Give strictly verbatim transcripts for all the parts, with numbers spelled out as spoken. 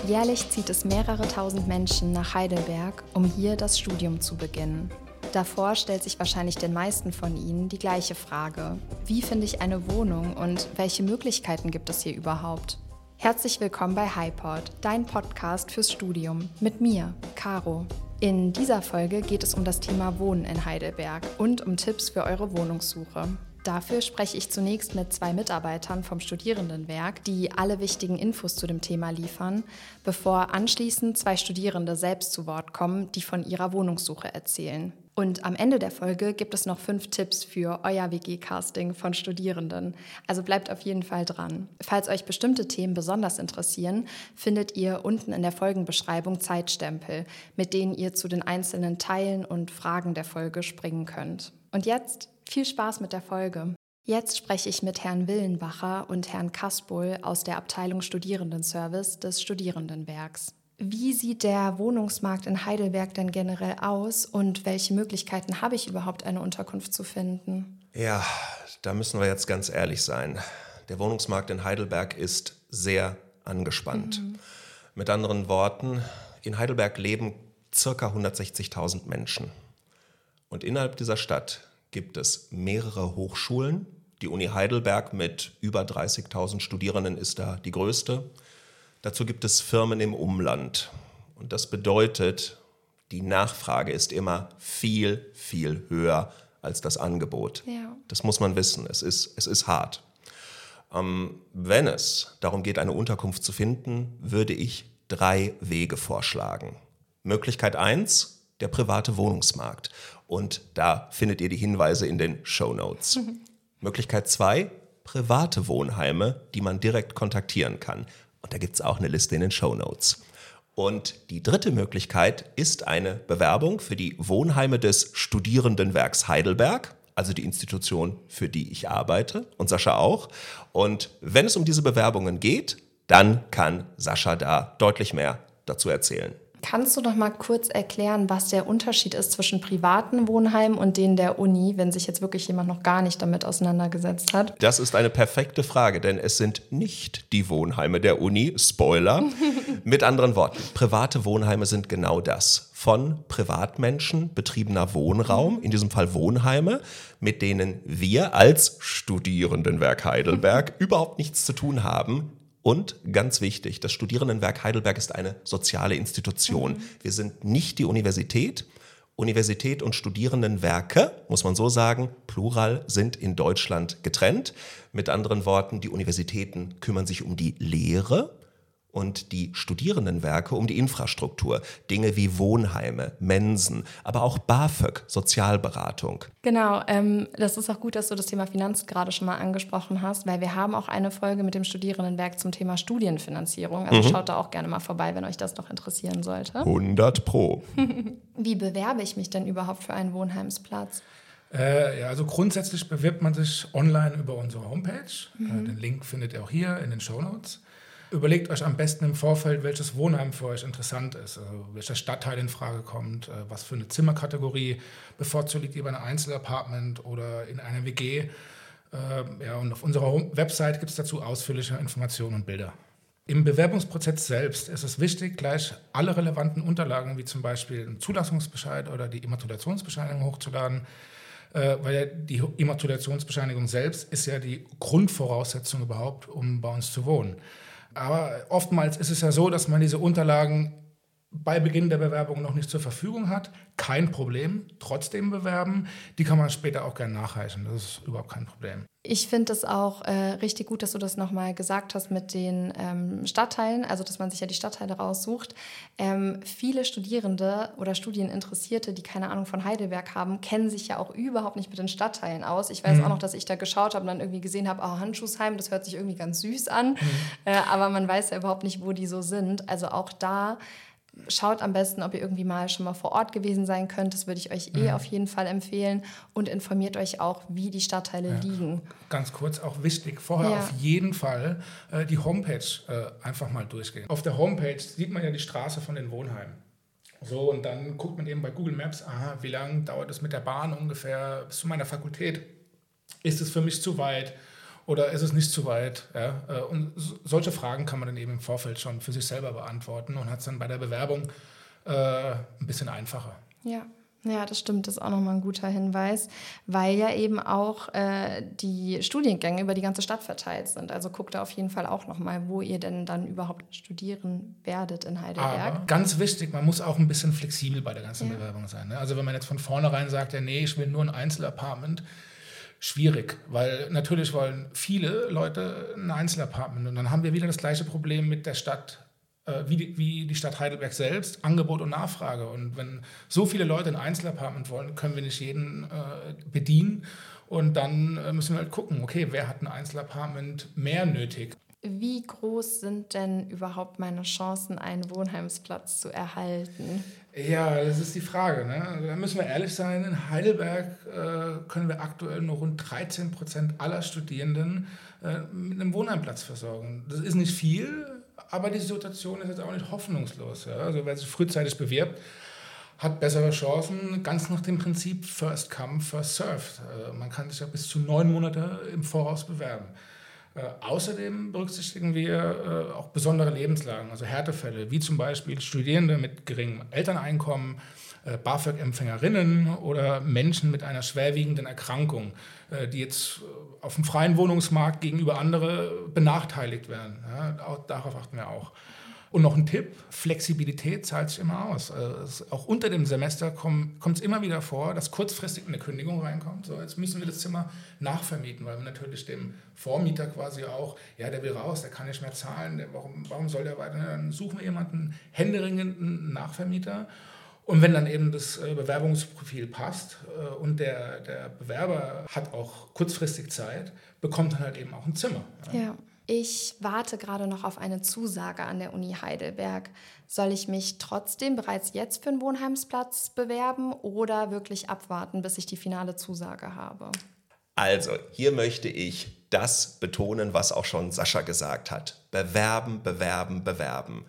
Jährlich zieht es mehrere tausend Menschen nach Heidelberg, um hier das Studium zu beginnen. Davor stellt sich wahrscheinlich den meisten von Ihnen die gleiche Frage: Wie finde ich eine Wohnung und welche Möglichkeiten gibt es hier überhaupt? Herzlich willkommen bei HiPod, dein Podcast fürs Studium, mit mir, Caro. In dieser Folge geht es um das Thema Wohnen in Heidelberg und um Tipps für eure Wohnungssuche. Dafür spreche ich zunächst mit zwei Mitarbeitern vom Studierendenwerk, die alle wichtigen Infos zu dem Thema liefern, bevor anschließend zwei Studierende selbst zu Wort kommen, die von ihrer Wohnungssuche erzählen. Und am Ende der Folge gibt es noch fünf Tipps für euer W G-Casting von Studierenden. Also bleibt auf jeden Fall dran. Falls euch bestimmte Themen besonders interessieren, findet ihr unten in der Folgenbeschreibung Zeitstempel, mit denen ihr zu den einzelnen Teilen und Fragen der Folge springen könnt. Und jetzt viel Spaß mit der Folge. Jetzt spreche ich mit Herrn Willenbacher und Herrn Kaspol aus der Abteilung Studierendenservice des Studierendenwerks. Wie sieht der Wohnungsmarkt in Heidelberg denn generell aus und welche Möglichkeiten habe ich überhaupt, eine Unterkunft zu finden? Ja, da müssen wir jetzt ganz ehrlich sein. Der Wohnungsmarkt in Heidelberg ist sehr angespannt. Mhm. Mit anderen Worten, in Heidelberg leben ca. hundertsechzigtausend Menschen. Und innerhalb dieser Stadt gibt es mehrere Hochschulen. Die Uni Heidelberg mit über dreißigtausend Studierenden ist da die größte. Dazu gibt es Firmen im Umland. Und das bedeutet, die Nachfrage ist immer viel, viel höher als das Angebot. Ja. Das muss man wissen. Es ist, es ist hart. Ähm, wenn es darum geht, eine Unterkunft zu finden, würde ich drei Wege vorschlagen. Möglichkeit eins, der private Wohnungsmarkt. Und da findet ihr die Hinweise in den Shownotes. Mhm. Möglichkeit zwei, private Wohnheime, die man direkt kontaktieren kann. Und da gibt es auch eine Liste in den Shownotes. Und die dritte Möglichkeit ist eine Bewerbung für die Wohnheime des Studierendenwerks Heidelberg, also die Institution, für die ich arbeite und Sascha auch. Und wenn es um diese Bewerbungen geht, dann kann Sascha da deutlich mehr dazu erzählen. Kannst du noch mal kurz erklären, was der Unterschied ist zwischen privaten Wohnheimen und denen der Uni, wenn sich jetzt wirklich jemand noch gar nicht damit auseinandergesetzt hat? Das ist eine perfekte Frage, denn es sind nicht die Wohnheime der Uni, Spoiler. Mit anderen Worten, private Wohnheime sind genau das. Von Privatmenschen betriebener Wohnraum, in diesem Fall Wohnheime, mit denen wir als Studierendenwerk Heidelberg überhaupt nichts zu tun haben. Und ganz wichtig, das Studierendenwerk Heidelberg ist eine soziale Institution. Mhm. Wir sind nicht die Universität. Universität und Studierendenwerke, muss man so sagen, Plural, sind in Deutschland getrennt. Mit anderen Worten, die Universitäten kümmern sich um die Lehre und die Studierendenwerke um die Infrastruktur. Dinge wie Wohnheime, Mensen, aber auch BAföG, Sozialberatung. Genau, ähm, das ist auch gut, dass du das Thema Finanz gerade schon mal angesprochen hast, weil wir haben auch eine Folge mit dem Studierendenwerk zum Thema Studienfinanzierung. Also mhm. schaut da auch gerne mal vorbei, wenn euch das noch interessieren sollte. hundert Pro. Wie bewerbe ich mich denn überhaupt für einen Wohnheimsplatz? Äh, ja, also grundsätzlich bewirbt man sich online über unsere Homepage. Mhm. Äh, den Link findet ihr auch hier in den Shownotes. Überlegt euch am besten im Vorfeld, welches Wohnheim für euch interessant ist, also welcher Stadtteil in Frage kommt, was für eine Zimmerkategorie, bevorzugt ihr bei einem Einzelapartment oder in einer W G. Ja, und auf unserer Website gibt es dazu ausführliche Informationen und Bilder. Im Bewerbungsprozess selbst ist es wichtig, gleich alle relevanten Unterlagen, wie zum Beispiel einen Zulassungsbescheid oder die Immatrikulationsbescheinigung hochzuladen, weil die Immatrikulationsbescheinigung selbst ist ja die Grundvoraussetzung überhaupt, um bei uns zu wohnen. Aber oftmals ist es ja so, dass man diese Unterlagen bei Beginn der Bewerbung noch nicht zur Verfügung hat. Kein Problem, trotzdem bewerben. Die kann man später auch gerne nachreichen. Das ist überhaupt kein Problem. Ich finde es auch äh, richtig gut, dass du das nochmal gesagt hast mit den ähm, Stadtteilen, also dass man sich ja die Stadtteile raussucht. Ähm, viele Studierende oder Studieninteressierte, die keine Ahnung von Heidelberg haben, kennen sich ja auch überhaupt nicht mit den Stadtteilen aus. Ich weiß mhm. auch noch, dass ich da geschaut habe und dann irgendwie gesehen habe, oh, Handschuhsheim, das hört sich irgendwie ganz süß an. Mhm. Äh, aber man weiß ja überhaupt nicht, wo die so sind. Also auch da schaut am besten, ob ihr irgendwie mal schon mal vor Ort gewesen sein könnt. Das würde ich euch eh mhm. auf jeden Fall empfehlen. Und informiert euch auch, wie die Stadtteile ja. liegen. Ganz kurz, auch wichtig, vorher ja. auf jeden Fall äh, die Homepage äh, einfach mal durchgehen. Auf der Homepage sieht man ja die Straße von den Wohnheimen. So, und dann guckt man eben bei Google Maps, aha, wie lange dauert es mit der Bahn ungefähr bis zu meiner Fakultät? Ist es für mich zu weit? oder ist es nicht zu weit? Ja? Und solche Fragen kann man dann eben im Vorfeld schon für sich selber beantworten und hat es dann bei der Bewerbung äh, ein bisschen einfacher. Ja. Ja, das stimmt, das ist auch nochmal ein guter Hinweis, weil ja eben auch äh, die Studiengänge über die ganze Stadt verteilt sind. Also guckt da auf jeden Fall auch nochmal, wo ihr denn dann überhaupt studieren werdet in Heidelberg. Aber ganz wichtig, man muss auch ein bisschen flexibel bei der ganzen ja. Bewerbung sein. Ne? Also wenn man jetzt von vornherein sagt, ja, nee, ich will nur ein Einzelapartment, schwierig, weil natürlich wollen viele Leute ein Einzelapartment und dann haben wir wieder das gleiche Problem mit der Stadt, Wie die, wie die Stadt Heidelberg selbst, Angebot und Nachfrage. Und wenn so viele Leute ein Einzelapartment wollen, können wir nicht jeden äh, bedienen. Und dann äh, müssen wir halt gucken, okay, wer hat ein Einzelapartment mehr nötig? Wie groß sind denn überhaupt meine Chancen, einen Wohnheimsplatz zu erhalten? Ja, das ist die Frage. Ne? Also da müssen wir ehrlich sein, in Heidelberg äh, können wir aktuell nur rund dreizehn Prozent aller Studierenden äh, mit einem Wohnheimplatz versorgen. Das ist nicht viel, aber die Situation ist jetzt auch nicht hoffnungslos. Ja? Also wer sich frühzeitig bewirbt, hat bessere Chancen, ganz nach dem Prinzip First Come, First Served. Also man kann sich ja bis zu neun Monate im Voraus bewerben. Äh, außerdem berücksichtigen wir äh, auch besondere Lebenslagen, also Härtefälle, wie zum Beispiel Studierende mit geringem Elterneinkommen, äh, BAföG-Empfängerinnen oder Menschen mit einer schwerwiegenden Erkrankung, äh, die jetzt auf dem freien Wohnungsmarkt gegenüber anderen benachteiligt werden. Ja, auch, darauf achten wir auch. Und noch ein Tipp, Flexibilität zahlt sich immer aus. Also es, auch unter dem Semester kommt es immer wieder vor, dass kurzfristig eine Kündigung reinkommt. So, jetzt müssen wir das Zimmer nachvermieten, weil wir natürlich dem Vormieter quasi auch, ja, der will raus, der kann nicht mehr zahlen, der, warum, warum soll der weiter? Dann suchen wir jemanden, händeringenden Nachvermieter. Und wenn dann eben das äh, Bewerbungsprofil passt äh, und der, der Bewerber hat auch kurzfristig Zeit, bekommt dann halt eben auch ein Zimmer. Ja. ja. Ich warte gerade noch auf eine Zusage an der Uni Heidelberg. Soll ich mich trotzdem bereits jetzt für einen Wohnheimsplatz bewerben oder wirklich abwarten, bis ich die finale Zusage habe? Also, hier möchte ich das betonen, was auch schon Sascha gesagt hat. Bewerben, bewerben, bewerben.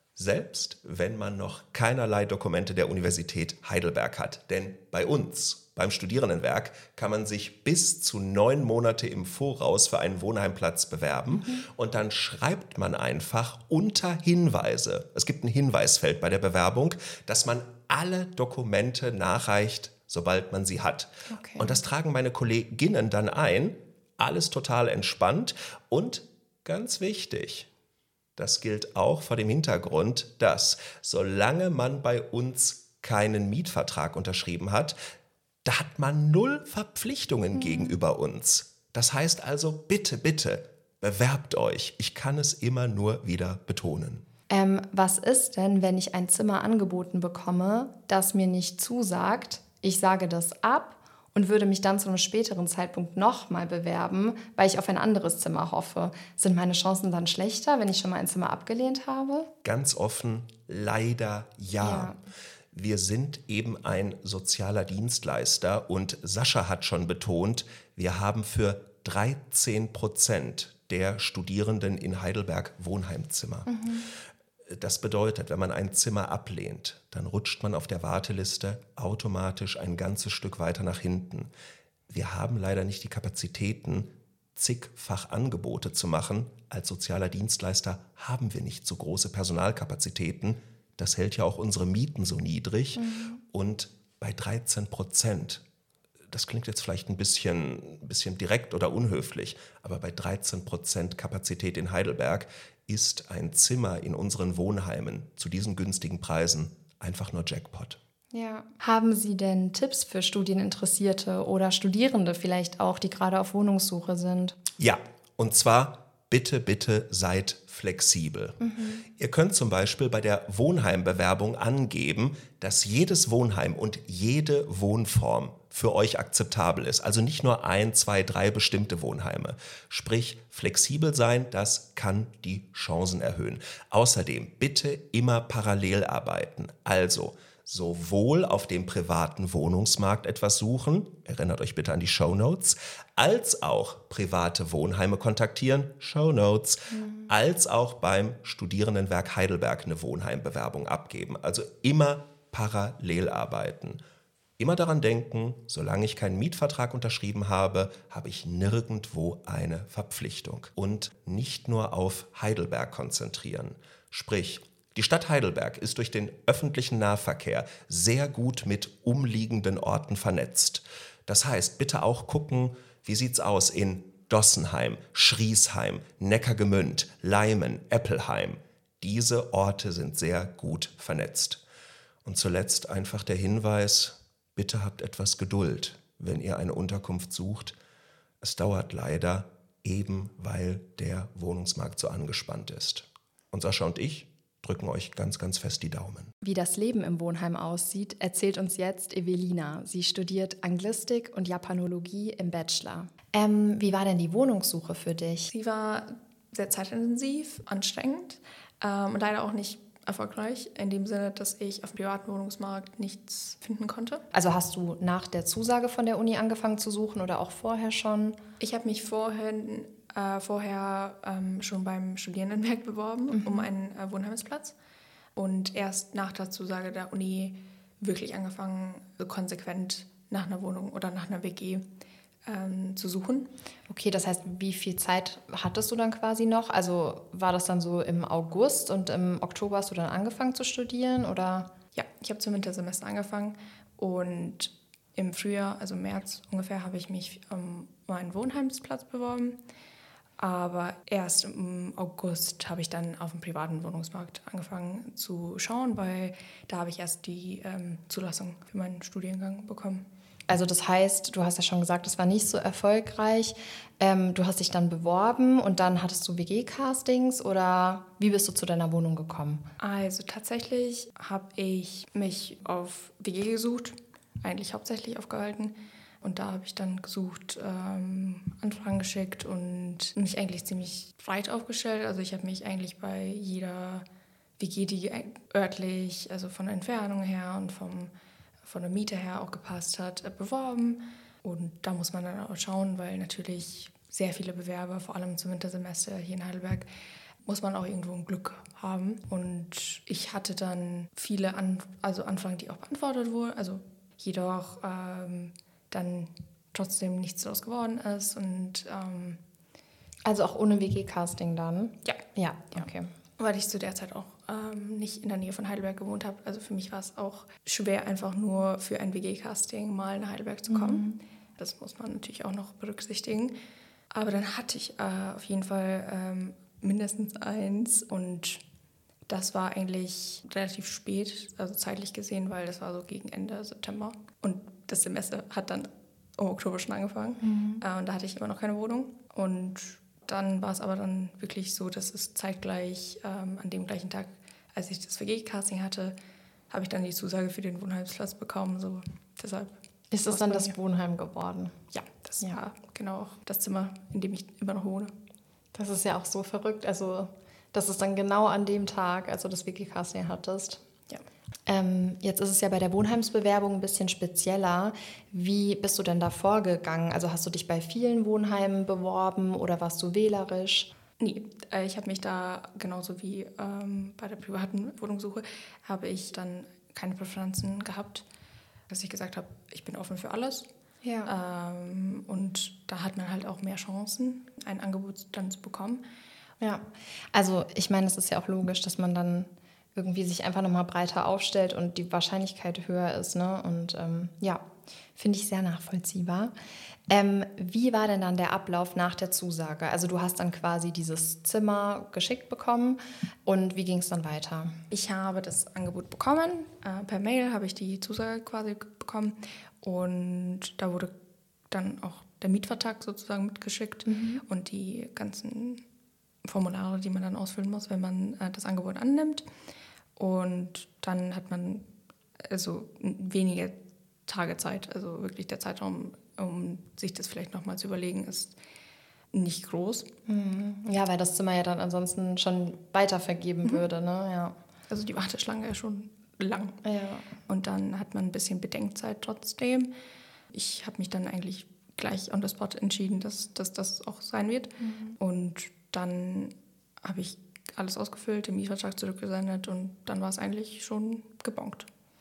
Selbst wenn man noch keinerlei Dokumente der Universität Heidelberg hat. Denn bei uns, beim Studierendenwerk, kann man sich bis zu neun Monate im Voraus für einen Wohnheimplatz bewerben. Mhm. Und dann schreibt man einfach unter Hinweise, es gibt ein Hinweisfeld bei der Bewerbung, dass man alle Dokumente nachreicht, sobald man sie hat. Okay. Und das tragen meine Kolleginnen dann ein. Alles total entspannt und ganz wichtig, das gilt auch vor dem Hintergrund, dass solange man bei uns keinen Mietvertrag unterschrieben hat, da hat man null Verpflichtungen mhm. gegenüber uns. Das heißt also, bitte, bitte, bewerbt euch. Ich kann es immer nur wieder betonen. Ähm, was ist denn, wenn ich ein Zimmer angeboten bekomme, das mir nicht zusagt? Ich sage das ab und würde mich dann zu einem späteren Zeitpunkt nochmal bewerben, weil ich auf ein anderes Zimmer hoffe. Sind meine Chancen dann schlechter, wenn ich schon mal ein Zimmer abgelehnt habe? Ganz offen, leider ja. ja. Wir sind eben ein sozialer Dienstleister und Sascha hat schon betont, wir haben für dreizehn Prozent der Studierenden in Heidelberg Wohnheimzimmer. Mhm. Das bedeutet, wenn man ein Zimmer ablehnt, dann rutscht man auf der Warteliste automatisch ein ganzes Stück weiter nach hinten. Wir haben leider nicht die Kapazitäten, zigfach Angebote zu machen. Als sozialer Dienstleister haben wir nicht so große Personalkapazitäten. Das hält ja auch unsere Mieten so niedrig. Mhm. Und bei dreizehn Prozent, das klingt jetzt vielleicht ein bisschen, ein bisschen direkt oder unhöflich, aber bei dreizehn Prozent Kapazität in Heidelberg ist ein Zimmer in unseren Wohnheimen zu diesen günstigen Preisen einfach nur Jackpot. Ja. Haben Sie denn Tipps für Studieninteressierte oder Studierende vielleicht auch, die gerade auf Wohnungssuche sind? Ja, und zwar bitte, bitte seid flexibel. Mhm. Ihr könnt zum Beispiel bei der Wohnheimbewerbung angeben, dass jedes Wohnheim und jede Wohnform für euch akzeptabel ist. Also nicht nur ein, zwei, drei bestimmte Wohnheime. Sprich, flexibel sein, das kann die Chancen erhöhen. Außerdem bitte immer parallel arbeiten. Also sowohl auf dem privaten Wohnungsmarkt etwas suchen, erinnert euch bitte an die Shownotes, als auch private Wohnheime kontaktieren, Shownotes, mhm. als auch beim Studierendenwerk Heidelberg eine Wohnheimbewerbung abgeben. Also immer parallel arbeiten. Immer daran denken, solange ich keinen Mietvertrag unterschrieben habe, habe ich nirgendwo eine Verpflichtung. Und nicht nur auf Heidelberg konzentrieren. Sprich, die Stadt Heidelberg ist durch den öffentlichen Nahverkehr sehr gut mit umliegenden Orten vernetzt. Das heißt, bitte auch gucken, wie sieht's aus in Dossenheim, Schriesheim, Neckargemünd, Leimen, Eppelheim. Diese Orte sind sehr gut vernetzt. Und zuletzt einfach der Hinweis: Bitte habt etwas Geduld, wenn ihr eine Unterkunft sucht. Es dauert leider, eben weil der Wohnungsmarkt so angespannt ist. Und Sascha und ich drücken euch ganz, ganz fest die Daumen. Wie das Leben im Wohnheim aussieht, erzählt uns jetzt Evelina. Sie studiert Anglistik und Japanologie im Bachelor. Ähm, wie war denn die Wohnungssuche für dich? Sie war sehr zeitintensiv, anstrengend ähm, und leider auch nicht erfolgreich, in dem Sinne, dass ich auf dem privaten Wohnungsmarkt nichts finden konnte. Also hast du nach der Zusage von der Uni angefangen zu suchen oder auch vorher schon? Ich habe mich vorhin, äh, vorher ähm, schon beim Studierendenwerk beworben, mhm. um einen äh, Wohnheimsplatz. Und erst nach der Zusage der Uni wirklich angefangen, so konsequent nach einer Wohnung oder nach einer W G ähm, zu suchen. Okay, das heißt, wie viel Zeit hattest du dann quasi noch? Also war das dann so im August und im Oktober hast du dann angefangen zu studieren, oder? Ja, ich habe zum Wintersemester angefangen und im Frühjahr, also im März ungefähr, habe ich mich um einen Wohnheimsplatz beworben. Aber erst im August habe ich dann auf dem privaten Wohnungsmarkt angefangen zu schauen, weil da habe ich erst die ähm, Zulassung für meinen Studiengang bekommen. Also das heißt, du hast ja schon gesagt, es war nicht so erfolgreich. Ähm, du hast dich dann beworben und dann hattest du W G-Castings, oder wie bist du zu deiner Wohnung gekommen? Also tatsächlich habe ich mich auf W G gesucht, eigentlich hauptsächlich aufgehalten. Und da habe ich dann gesucht, ähm, Anfragen geschickt und mich eigentlich ziemlich breit aufgestellt. Also ich habe mich eigentlich bei jeder W G, die örtlich, also von der Entfernung her und vom von der Miete her auch gepasst hat, beworben. Und da muss man dann auch schauen, weil natürlich sehr viele Bewerber, vor allem zum Wintersemester hier in Heidelberg, muss man auch irgendwo ein Glück haben. Und ich hatte dann viele An- also Anfragen, die auch beantwortet wurden, also jedoch ähm, dann trotzdem nichts daraus geworden ist. Und, ähm, also auch ohne W G-Casting dann? Ja. Ja, okay. Weil ich zu der Zeit auch ähm, nicht in der Nähe von Heidelberg gewohnt habe. Also für mich war es auch schwer, einfach nur für ein W G-Casting mal nach Heidelberg zu kommen. Mhm. Das muss man natürlich auch noch berücksichtigen. Aber dann hatte ich äh, auf jeden Fall ähm, mindestens eins. Und das war eigentlich relativ spät, also zeitlich gesehen, weil das war so gegen Ende September. Und das Semester hat dann im Oktober schon angefangen. Mhm. Äh, und da hatte ich immer noch keine Wohnung. Und dann war es aber dann wirklich so, dass es zeitgleich ähm, an dem gleichen Tag, als ich das W G-Casting hatte, habe ich dann die Zusage für den Wohnheimsplatz bekommen. So, deshalb ist es dann das Wohnheim geworden? Ja, das ja. war genau auch das Zimmer, in dem ich immer noch wohne. Das ist ja auch so verrückt. Also das ist dann genau an dem Tag, als du das W G-Casting hattest. Ja. Ähm, jetzt ist es ja bei der Wohnheimsbewerbung ein bisschen spezieller. Wie bist du denn da vorgegangen? Also hast du dich bei vielen Wohnheimen beworben oder warst du wählerisch? Nee, äh, ich habe mich da genauso wie ähm, bei der privaten Wohnungssuche, habe ich dann keine Präferenzen gehabt, dass ich gesagt habe, ich bin offen für alles. Ja. Ähm, und da hat man halt auch mehr Chancen, ein Angebot dann zu bekommen. Ja, also ich meine, es ist ja auch logisch, dass man dann irgendwie sich einfach nochmal breiter aufstellt und die Wahrscheinlichkeit höher ist, ne? Und ähm, ja, finde ich sehr nachvollziehbar. Ähm, wie war denn dann der Ablauf nach der Zusage? Also du hast dann quasi dieses Zimmer geschickt bekommen und wie ging es dann weiter? Ich habe das Angebot bekommen, äh, per Mail habe ich die Zusage quasi bekommen und da wurde dann auch der Mietvertrag sozusagen mitgeschickt mhm. und die ganzen Formulare, die man dann ausfüllen muss, wenn man äh, das Angebot annimmt. Und dann hat man also wenige Tage Zeit, also wirklich der Zeitraum, um sich das vielleicht nochmal zu überlegen, ist nicht groß. Ja, weil das Zimmer ja dann ansonsten schon weitervergeben mhm. würde, ne? Ja. Also die Warteschlange ist schon lang. Ja. Und dann hat man ein bisschen Bedenkzeit trotzdem. Ich habe mich dann eigentlich gleich on the spot entschieden, dass, dass das auch sein wird. Mhm. Und dann habe ich alles ausgefüllt, den Mietvertrag zurückgesendet und dann war es eigentlich schon gebongt.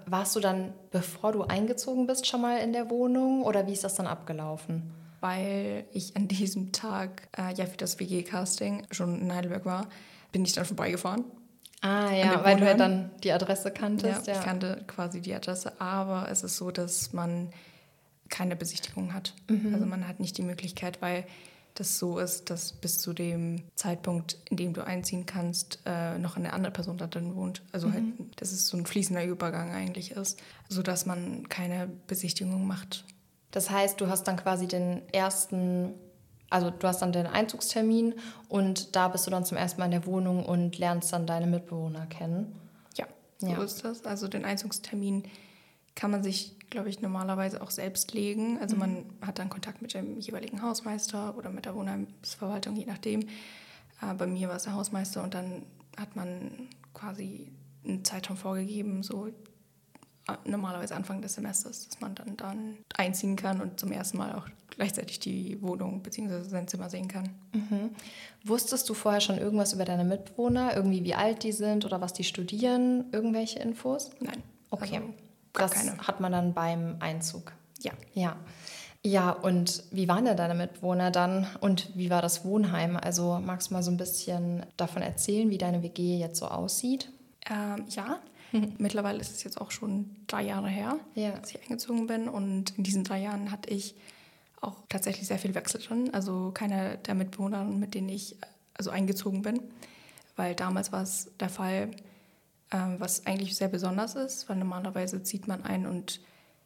Warst du dann, bevor du eingezogen bist, schon mal in der Wohnung oder wie ist das dann abgelaufen? Weil ich an diesem Tag äh, ja für das W G-Casting schon in Heidelberg war, bin ich dann vorbeigefahren. Ah ja, weil du ja dann die Adresse kanntest. Ja, ja, ich kannte quasi die Adresse, aber es ist so, dass man keine Besichtigung hat. Mhm. Also man hat nicht die Möglichkeit, weil das so ist, dass bis zu dem Zeitpunkt, in dem du einziehen kannst, äh, noch eine andere Person da drin wohnt. Also mhm. halt, dass es so ein fließender Übergang eigentlich ist, sodass man keine Besichtigung macht. Das heißt, du hast dann quasi den ersten, also du hast dann den Einzugstermin und da bist du dann zum ersten Mal in der Wohnung und lernst dann deine Mitbewohner kennen. Ja, so ja. ist das. Also den Einzugstermin kann man sich, glaube ich, normalerweise auch selbst legen. Also mhm. man hat dann Kontakt mit dem jeweiligen Hausmeister oder mit der Wohnheimsverwaltung, je nachdem. Äh, bei mir war es der Hausmeister und dann hat man quasi einen Zeitraum vorgegeben, so normalerweise Anfang des Semesters, dass man dann, dann einziehen kann und zum ersten Mal auch gleichzeitig die Wohnung bzw. sein Zimmer sehen kann. Mhm. Wusstest du vorher schon irgendwas über deine Mitbewohner, irgendwie wie alt die sind oder was die studieren, irgendwelche Infos? Nein. Okay, also das keine. Hat man dann beim Einzug? Ja. Ja. Ja, und wie waren denn deine Mitbewohner dann und wie war das Wohnheim? Also magst du mal so ein bisschen davon erzählen, wie deine W G jetzt so aussieht? Ähm, ja. Mittlerweile ist es jetzt auch schon drei Jahre her, ja. dass ich eingezogen bin. Und in diesen drei Jahren hatte ich auch tatsächlich sehr viel Wechsel drin. Also keiner der Mitbewohner, mit denen ich also eingezogen bin. Weil damals war es der Fall, ähm, was eigentlich sehr besonders ist. Weil normalerweise zieht man ein und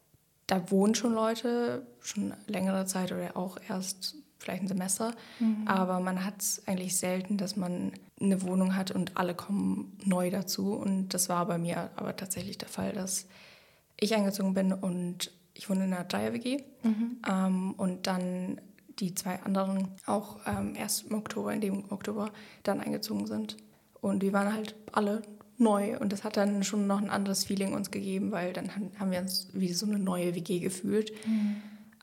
da wohnen schon Leute, schon längere Zeit oder auch erst vielleicht ein Semester. Mhm. Aber man hat es eigentlich selten, dass man eine Wohnung hat und alle kommen neu dazu. Und das war bei mir aber tatsächlich der Fall, dass ich eingezogen bin und ich wohne in einer Dreier-W G. Mhm. Ähm, und dann die zwei anderen auch ähm, erst im Oktober, in dem Oktober, dann eingezogen sind. Und wir waren halt alle neu. Und das hat dann schon noch ein anderes Feeling uns gegeben, weil dann haben wir uns wie so eine neue W G gefühlt. Mhm.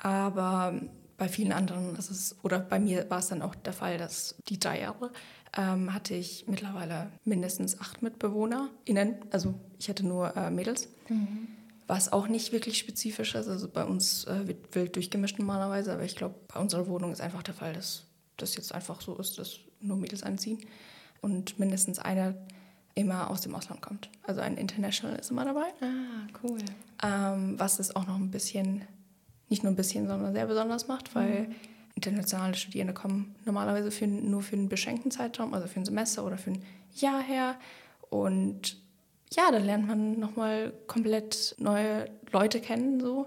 Aber bei vielen anderen ist es, oder bei mir war es dann auch der Fall, dass die drei Jahre ähm, hatte ich mittlerweile mindestens acht MitbewohnerInnen. Also ich hatte nur äh, Mädels, mhm. was auch nicht wirklich spezifisch ist. Also bei uns äh, wird wild durchgemischt normalerweise, aber ich glaube, bei unserer Wohnung ist einfach der Fall, dass das jetzt einfach so ist, dass nur Mädels einziehen und mindestens eine immer aus dem Ausland kommt. Also ein International ist immer dabei. Ah, cool. Ähm, was es auch noch ein bisschen, nicht nur ein bisschen, sondern sehr besonders macht, weil mhm. internationale Studierende kommen normalerweise für, nur für einen beschränkten Zeitraum, also für ein Semester oder für ein Jahr her. Und ja, da lernt man nochmal komplett neue Leute kennen so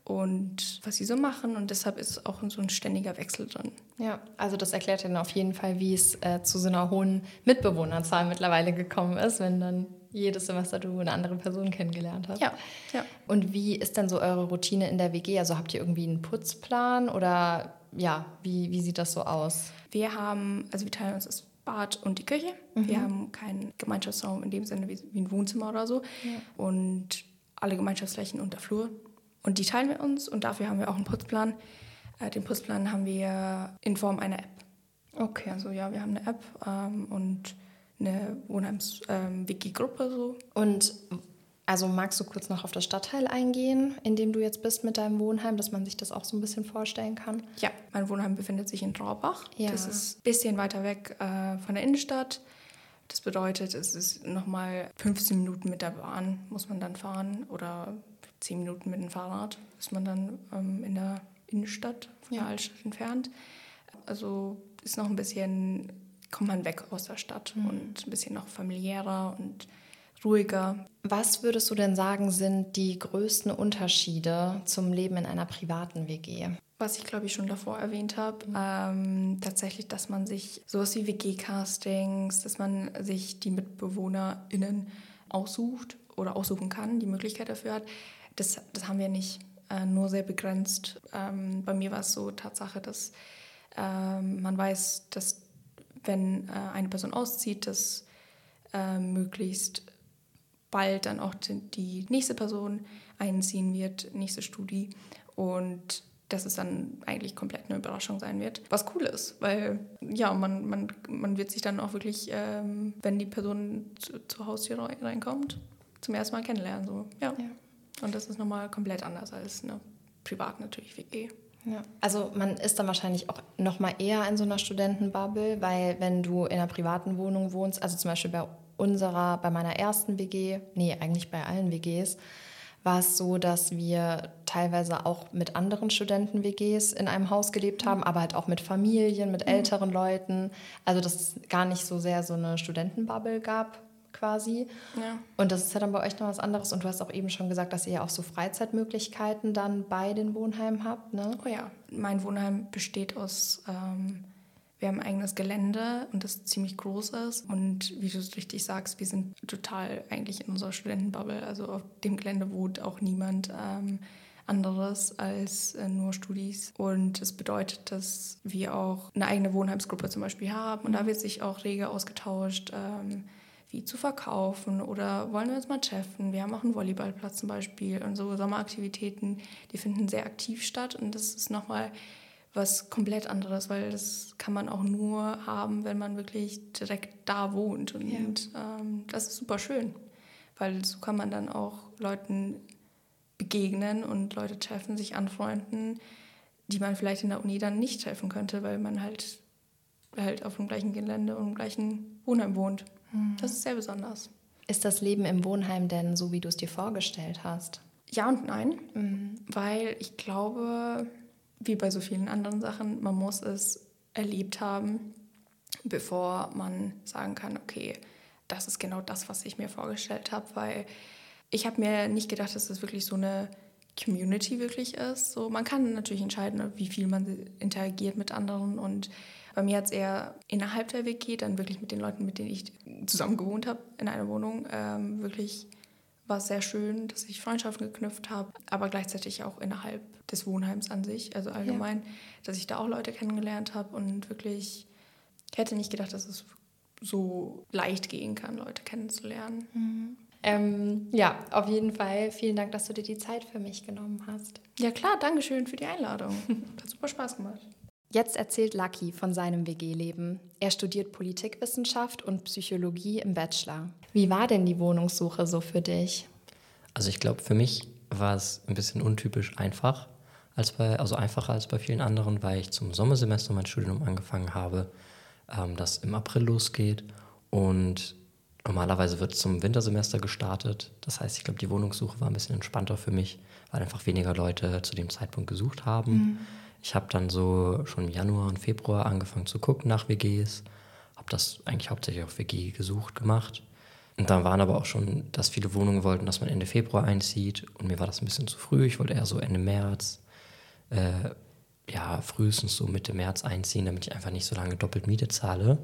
und was sie so machen. Und deshalb ist auch so ein ständiger Wechsel drin. Ja, also das erklärt dann auf jeden Fall, wie es äh, zu so einer hohen Mitbewohnerzahl mittlerweile gekommen ist, wenn dann jedes Semester du eine andere Person kennengelernt hast. Ja, ja. Und wie ist denn so eure Routine in der W G? Also habt ihr irgendwie einen Putzplan oder ja, wie, wie sieht das so aus? Wir haben, also wir teilen uns das Bad und die Küche. Mhm. Wir haben keinen Gemeinschaftsraum in dem Sinne wie, wie ein Wohnzimmer oder so. Ja. Und alle Gemeinschaftsflächen und der Flur. Und die teilen wir uns und dafür haben wir auch einen Putzplan. Äh, den Putzplan haben wir in Form einer App. Okay. Also ja, wir haben eine App ähm, und eine Wohnheims-W G-Gruppe so. Und also magst du kurz noch auf das Stadtteil eingehen, in dem du jetzt bist mit deinem Wohnheim, dass man sich das auch so ein bisschen vorstellen kann? Ja, mein Wohnheim befindet sich in Traubach. Ja. Das ist ein bisschen weiter weg äh, von der Innenstadt. Das bedeutet, es ist nochmal fünfzehn Minuten mit der Bahn muss man dann fahren oder zehn Minuten mit dem Fahrrad ist man dann ähm, in der Innenstadt, von ja. der Altstadt entfernt. Also ist noch ein bisschen, kommt man weg aus der Stadt mhm. und ein bisschen noch familiärer und ruhiger. Was würdest du denn sagen, sind die größten Unterschiede zum Leben in einer privaten W G? Was ich, glaube ich, schon davor erwähnt habe, mhm. ähm, tatsächlich, dass man sich sowas wie W G-Castings, dass man sich die MitbewohnerInnen aussucht oder aussuchen kann, die Möglichkeit dafür hat, das, das haben wir nicht, äh, nur sehr begrenzt. Ähm, bei mir war es so Tatsache, dass ähm, man weiß, dass wenn äh, eine Person auszieht, dass äh, möglichst bald dann auch die, die nächste Person einziehen wird, nächste Studi und dass es dann eigentlich komplett eine Überraschung sein wird. Was cool ist, weil ja, man, man, man wird sich dann auch wirklich, ähm, wenn die Person zu, zur Haustür reinkommt, zum ersten Mal kennenlernen. So. Ja. Ja. Und das ist nochmal komplett anders als eine privat natürlich W G. Ja. Also man ist dann wahrscheinlich auch noch mal eher in so einer Studentenbubble, weil wenn du in einer privaten Wohnung wohnst, also zum Beispiel bei unserer, bei meiner ersten W G, nee, eigentlich bei allen W Gs, war es so, dass wir teilweise auch mit anderen Studenten-W Gs in einem Haus gelebt haben, aber halt auch mit Familien, mit älteren mhm. Leuten. Also dass es gar nicht so sehr so eine Studentenbubble gab quasi. Ja. Und das ist ja dann bei euch noch was anderes. Und du hast auch eben schon gesagt, dass ihr ja auch so Freizeitmöglichkeiten dann bei den Wohnheimen habt, ne? Oh ja, mein Wohnheim besteht aus, ähm, wir haben ein eigenes Gelände und das ziemlich groß ist. Und wie du es richtig sagst, wir sind total eigentlich in unserer Studentenbubble. Also auf dem Gelände wohnt auch niemand ähm, anderes als äh, nur Studis. Und das bedeutet, dass wir auch eine eigene Wohnheimsgruppe zum Beispiel haben. Und da wird sich auch rege ausgetauscht, ähm, wie zu verkaufen oder wollen wir uns mal treffen. Wir haben auch einen Volleyballplatz zum Beispiel und so Sommeraktivitäten, die finden sehr aktiv statt und das ist nochmal was komplett anderes, weil das kann man auch nur haben, wenn man wirklich direkt da wohnt und ja. ähm, das ist super schön, weil so kann man dann auch Leuten begegnen und Leute treffen, sich anfreunden, die man vielleicht in der Uni dann nicht treffen könnte, weil man halt, halt auf dem gleichen Gelände und im gleichen Wohnheim wohnt. Das ist sehr besonders. Ist das Leben im Wohnheim denn so, wie du es dir vorgestellt hast? Ja und nein, mhm. weil ich glaube, wie bei so vielen anderen Sachen, man muss es erlebt haben, bevor man sagen kann, okay, das ist genau das, was ich mir vorgestellt habe, weil ich habe mir nicht gedacht, dass das wirklich so eine Community wirklich ist. So, man kann natürlich entscheiden, wie viel man interagiert mit anderen und bei mir hat es eher innerhalb der W G, dann wirklich mit den Leuten, mit denen ich zusammen gewohnt habe in einer Wohnung, ähm, wirklich war es sehr schön, dass ich Freundschaften geknüpft habe, aber gleichzeitig auch innerhalb des Wohnheims an sich, also allgemein, ja. dass ich da auch Leute kennengelernt habe und wirklich, ich hätte nicht gedacht, dass es so leicht gehen kann, Leute kennenzulernen. Mhm. Ähm, ja, auf jeden Fall vielen Dank, dass du dir die Zeit für mich genommen hast. Ja klar, danke schön für die Einladung. Hat super Spaß gemacht. Jetzt erzählt Lucky von seinem W G-Leben. Er studiert Politikwissenschaft und Psychologie im Bachelor. Wie war denn die Wohnungssuche so für dich? Also ich glaube, für mich war es ein bisschen untypisch einfach, als bei, also einfacher als bei vielen anderen, weil ich zum Sommersemester mein Studium angefangen habe, ähm, das im April losgeht und normalerweise wird zum Wintersemester gestartet. Das heißt, ich glaube, die Wohnungssuche war ein bisschen entspannter für mich, weil einfach weniger Leute zu dem Zeitpunkt gesucht haben. Mhm. Ich habe dann so schon im Januar und Februar angefangen zu gucken nach W Gs, habe das eigentlich hauptsächlich auf W G gesucht gemacht. Und dann waren aber auch schon, dass viele Wohnungen wollten, dass man Ende Februar einzieht und mir war das ein bisschen zu früh. Ich wollte eher so Ende März, äh, ja frühestens so Mitte März einziehen, damit ich einfach nicht so lange doppelt Miete zahle.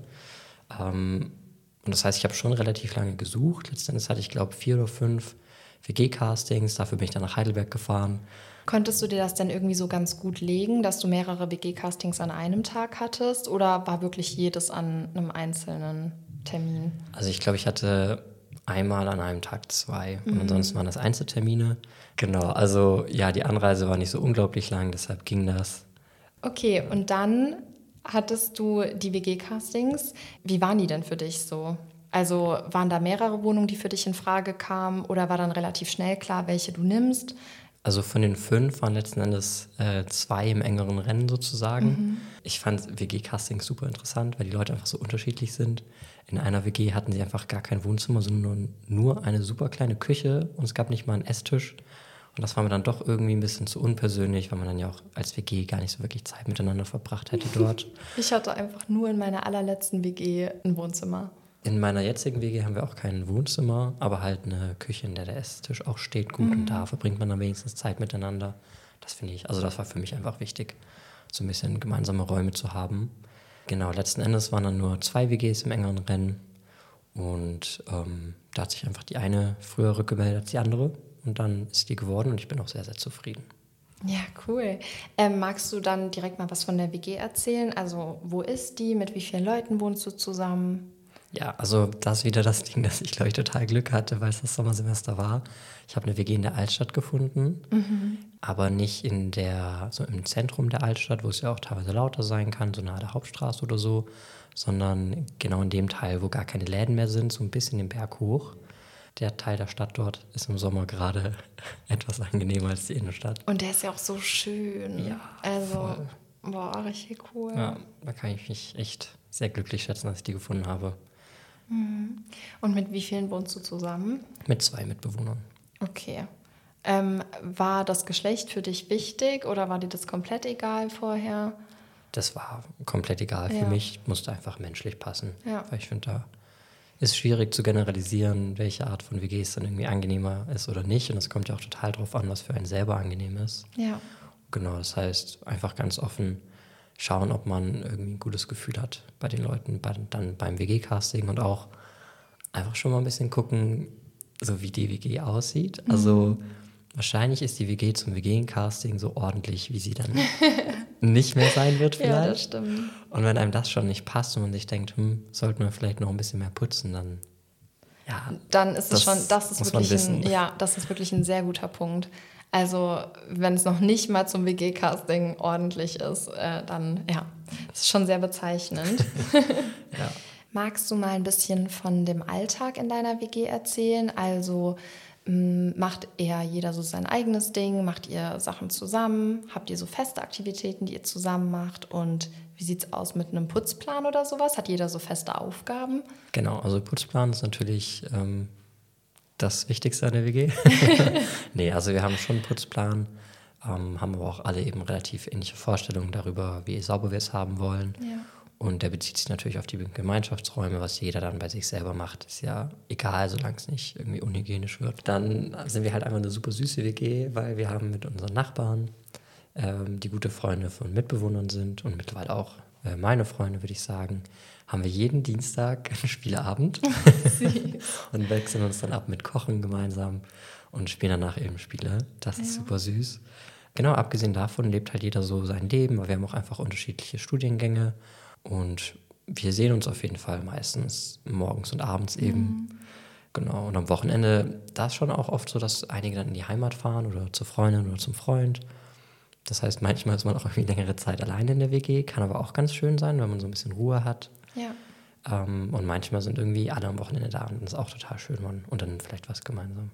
Ähm, und das heißt, ich habe schon relativ lange gesucht. Letztendlich hatte ich, glaube ich, vier oder fünf W G-Castings. Dafür bin ich dann nach Heidelberg gefahren. Konntest du dir das denn irgendwie so ganz gut legen, dass du mehrere W G-Castings an einem Tag hattest? Oder war wirklich jedes an einem einzelnen Termin? Also ich glaube, ich hatte einmal an einem Tag zwei. Mhm. Und ansonsten waren das Einzeltermine. Genau, also ja, die Anreise war nicht so unglaublich lang, deshalb ging das. Okay, und dann hattest du die W G-Castings. Wie waren die denn für dich so? Also waren da mehrere Wohnungen, die für dich in Frage kamen? Oder war dann relativ schnell klar, welche du nimmst? Also von den fünf waren letzten Endes äh, zwei im engeren Rennen sozusagen. Mhm. Ich fand W G-Castings super interessant, weil die Leute einfach so unterschiedlich sind. In einer W G hatten sie einfach gar kein Wohnzimmer, sondern nur, nur eine super kleine Küche und es gab nicht mal einen Esstisch. Und das war mir dann doch irgendwie ein bisschen zu unpersönlich, weil man dann ja auch als W G gar nicht so wirklich Zeit miteinander verbracht hätte dort. Ich hatte einfach nur in meiner allerletzten W G ein Wohnzimmer. In meiner jetzigen W G haben wir auch kein Wohnzimmer, aber halt eine Küche, in der der Esstisch auch steht gut. Mhm. Und da verbringt man dann wenigstens Zeit miteinander. Das finde ich, also das war für mich einfach wichtig, so ein bisschen gemeinsame Räume zu haben. Genau, letzten Endes waren dann nur zwei W Gs im engeren Rennen. Und ähm, da hat sich einfach die eine früher rückgemeldet als die andere. Und dann ist die geworden und ich bin auch sehr, sehr zufrieden. Ja, cool. Ähm, magst du dann direkt mal was von der W G erzählen? Also wo ist die? Mit wie vielen Leuten wohnst du zusammen? Ja, also das ist wieder das Ding, dass ich, glaube ich, total Glück hatte, weil es das Sommersemester war. Ich habe eine W G in der Altstadt gefunden, mhm. aber nicht in der, so im Zentrum der Altstadt, wo es ja auch teilweise lauter sein kann, so nahe der Hauptstraße oder so, sondern genau in dem Teil, wo gar keine Läden mehr sind, so ein bisschen den Berg hoch. der Teil der Stadt dort ist im Sommer gerade etwas angenehmer als die Innenstadt. Und der ist ja auch so schön. Ja, also, voll. boah, richtig cool. Ja, da kann ich mich echt sehr glücklich schätzen, dass ich die gefunden habe. Und mit wie vielen wohnst du zusammen? Mit zwei Mitbewohnern. Okay. Ähm, war das Geschlecht für dich wichtig oder war dir das komplett egal vorher? Das war komplett egal Ja. für mich, musste einfach menschlich passen. Ja. Weil ich finde, da ist schwierig zu generalisieren, welche Art von W Gs dann irgendwie angenehmer ist oder nicht. Und es kommt ja auch total drauf an, was für einen selber angenehm ist. Ja. Genau, das heißt, einfach ganz offen schauen, ob man irgendwie ein gutes Gefühl hat bei den Leuten, bei, dann beim W G-Casting und auch einfach schon mal ein bisschen gucken, so wie die W G aussieht. Also wahrscheinlich ist die W G zum W G-Casting so ordentlich, wie sie dann nicht mehr sein wird vielleicht. Ja, das stimmt. Und wenn einem das schon nicht passt und man sich denkt, hm, sollte man vielleicht noch ein bisschen mehr putzen, dann ja. Dann ist es Das schon, das ist muss man wirklich ein, wissen. ja, das ist wirklich ein sehr guter Punkt. Also wenn es noch nicht mal zum W G-Casting ordentlich ist, äh, dann ja, das ist schon sehr bezeichnend. Ja. Magst du mal ein bisschen von dem Alltag in deiner W G erzählen? Also mh, macht eher jeder so sein eigenes Ding? Macht ihr Sachen zusammen? Habt ihr so feste Aktivitäten, die ihr zusammen macht? Und wie sieht es aus mit einem Putzplan oder sowas? Hat jeder so feste Aufgaben? Genau, also Putzplan ist natürlich ähm, das Wichtigste an der W G. Nee, also wir haben schon einen Putzplan, ähm, haben aber auch alle eben relativ ähnliche Vorstellungen darüber, wie sauber wir es haben wollen. Ja. Und der bezieht sich natürlich auf die Gemeinschaftsräume, was jeder dann bei sich selber macht. Ist ja egal, solange es nicht irgendwie unhygienisch wird. Dann sind wir halt einfach eine super süße W G, weil wir haben mit unseren Nachbarn, ähm, die gute Freunde von Mitbewohnern sind und mittlerweile auch äh, meine Freunde, würde ich sagen, haben wir jeden Dienstag einen Spieleabend und wechseln uns dann ab mit Kochen gemeinsam und spielen danach eben Spiele. Das ist Ja. super süß. Genau, abgesehen davon lebt halt jeder so sein Leben, aber wir haben auch einfach unterschiedliche Studiengänge und wir sehen uns auf jeden Fall meistens morgens und abends eben. Mhm. Genau, und am Wochenende, da ist schon auch oft so, dass einige dann in die Heimat fahren oder zur Freundin oder zum Freund. Das heißt, manchmal ist man auch irgendwie längere Zeit alleine in der W G, kann aber auch ganz schön sein, wenn man so ein bisschen Ruhe hat. Ja. Ähm, und manchmal sind irgendwie alle am Wochenende da und das ist auch total schön, man unternimmt vielleicht was gemeinsam.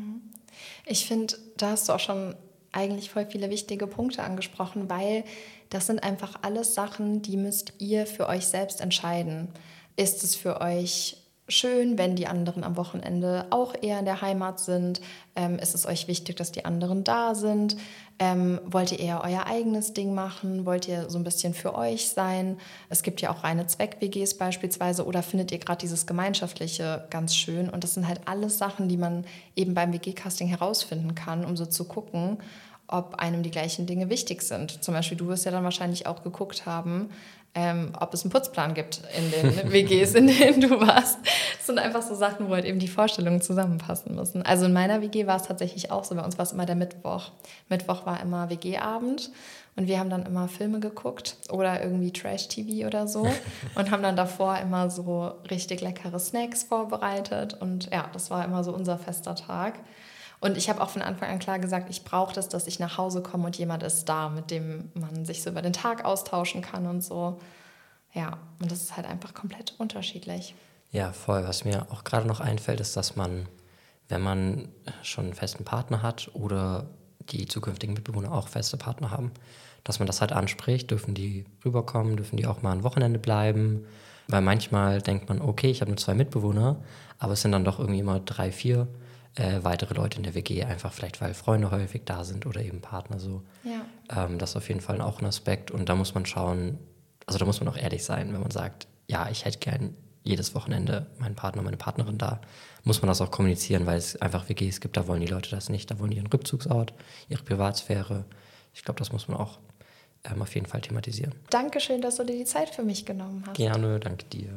Ich finde, da hast du auch schon eigentlich voll viele wichtige Punkte angesprochen, weil das sind einfach alles Sachen, die müsst ihr für euch selbst entscheiden. Ist es für euch schön, wenn die anderen am Wochenende auch eher in der Heimat sind? Ähm, ist es euch wichtig, dass die anderen da sind? Ähm, wollt ihr eher euer eigenes Ding machen? Wollt ihr so ein bisschen für euch sein? Es gibt ja auch reine Zweck-W Gs beispielsweise. Oder findet ihr gerade dieses Gemeinschaftliche ganz schön? Und das sind halt alles Sachen, die man eben beim W G-Casting herausfinden kann, um so zu gucken, ob einem die gleichen Dinge wichtig sind. Zum Beispiel, du wirst ja dann wahrscheinlich auch geguckt haben, ähm, ob es einen Putzplan gibt in den W Gs, in denen du warst. Das sind einfach so Sachen, wo halt eben die Vorstellungen zusammenpassen müssen. Also in meiner W G war es tatsächlich auch so. Bei uns war es immer der Mittwoch. Mittwoch war immer W G-Abend und wir haben dann immer Filme geguckt oder irgendwie Trash-T V oder so und haben dann davor immer so richtig leckere Snacks vorbereitet. Und ja, das war immer so unser fester Tag. Und ich habe auch von Anfang an klar gesagt, ich brauche das, dass ich nach Hause komme und jemand ist da, mit dem man sich so über den Tag austauschen kann und so. Ja, und das ist halt einfach komplett unterschiedlich. Ja, voll. Was mir auch gerade noch einfällt, ist, dass man, wenn man schon einen festen Partner hat oder die zukünftigen Mitbewohner auch feste Partner haben, dass man das halt anspricht, dürfen die rüberkommen, dürfen die auch mal ein Wochenende bleiben. Weil manchmal denkt man, okay, ich habe nur zwei Mitbewohner, aber es sind dann doch irgendwie immer drei, vier Äh, weitere Leute in der W G, einfach vielleicht, weil Freunde häufig da sind oder eben Partner so. Ja. Ähm, das ist auf jeden Fall auch ein Aspekt und da muss man schauen, also da muss man auch ehrlich sein, wenn man sagt, ja, ich hätte gern jedes Wochenende meinen Partner, meine Partnerin da, muss man das auch kommunizieren, weil es einfach W Gs gibt, da wollen die Leute das nicht, da wollen die ihren Rückzugsort, ihre Privatsphäre. Ich glaube, das muss man auch ähm, auf jeden Fall thematisieren. Dankeschön, dass du dir die Zeit für mich genommen hast. Gerne, danke dir.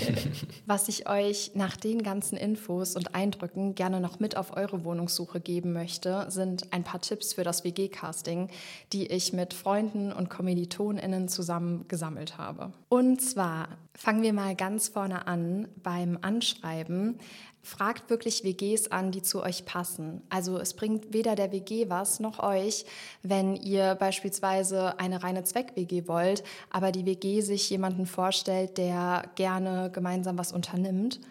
Was ich euch nach den ganzen Infos und Eindrücken gerne noch mit auf eure Wohnungssuche geben möchte, sind ein paar Tipps für das W G-Casting, die ich mit Freunden und KommilitonInnen zusammen gesammelt habe. Und zwar fangen wir mal ganz vorne an beim Anschreiben. Fragt wirklich W Gs an, die zu euch passen. Also es bringt weder der W G was noch euch, wenn ihr beispielsweise eine reine Zweck-W G wollt, aber die W G sich jemanden vorstellt, der gerne gemeinsam was unternimmt.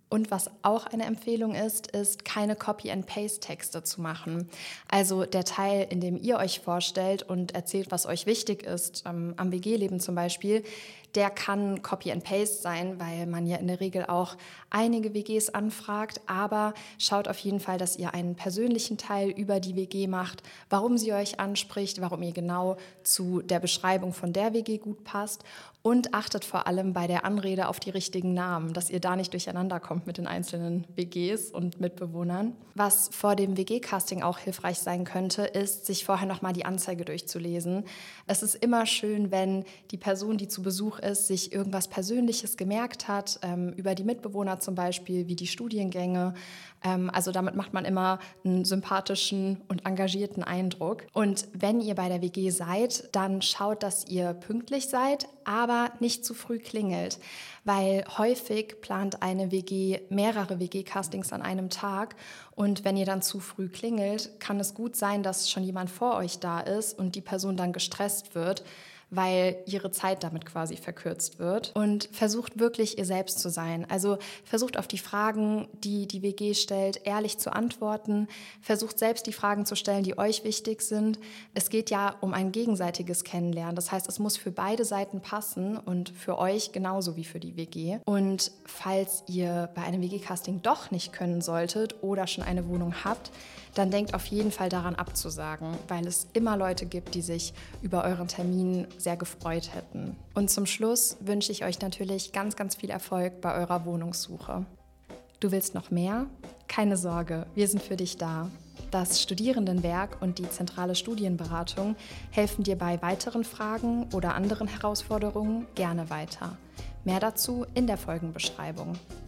Und was auch eine Empfehlung ist, ist, keine Copy-and-Paste-Texte zu machen. Also der Teil, in dem ihr euch vorstellt und erzählt, was euch wichtig ist, ähm, am W G-Leben zum Beispiel, der kann Copy-and-Paste sein, weil man ja in der Regel auch einige W Gs anfragt. Aber schaut auf jeden Fall, dass ihr einen persönlichen Teil über die W G macht, warum sie euch anspricht, warum ihr genau zu der Beschreibung von der W G gut passt. Und achtet vor allem bei der Anrede auf die richtigen Namen, dass ihr da nicht durcheinander kommt mit den einzelnen W Gs und Mitbewohnern. Was vor dem W G-Casting auch hilfreich sein könnte, ist, sich vorher nochmal die Anzeige durchzulesen. Es ist immer schön, wenn die Person, die zu Besuch ist, sich irgendwas Persönliches gemerkt hat, ähm, über die Mitbewohner zum Beispiel, wie die Studiengänge. Ähm, also damit macht man immer einen sympathischen und engagierten Eindruck. Und wenn ihr bei der W G seid, dann schaut, dass ihr pünktlich seid, aber nicht zu früh klingelt, weil häufig plant eine W G mehrere W G-Castings an einem Tag und wenn ihr dann zu früh klingelt, kann es gut sein, dass schon jemand vor euch da ist und die Person dann gestresst wird, weil ihre Zeit damit quasi verkürzt wird. Und versucht wirklich ihr selbst zu sein. Also versucht auf die Fragen, die die W G stellt, ehrlich zu antworten. Versucht selbst die Fragen zu stellen, die euch wichtig sind. Es geht ja um ein gegenseitiges Kennenlernen. Das heißt, es muss für beide Seiten passen und für euch genauso wie für die W G. Und falls ihr bei einem W G-Casting doch nicht können solltet oder schon eine Wohnung habt, dann denkt auf jeden Fall daran abzusagen, weil es immer Leute gibt, die sich über euren Termin sehr gefreut hätten. Und zum Schluss wünsche ich euch natürlich ganz, ganz viel Erfolg bei eurer Wohnungssuche. Du willst noch mehr? Keine Sorge, wir sind für dich da. Das Studierendenwerk und die zentrale Studienberatung helfen dir bei weiteren Fragen oder anderen Herausforderungen gerne weiter. Mehr dazu in der Folgenbeschreibung.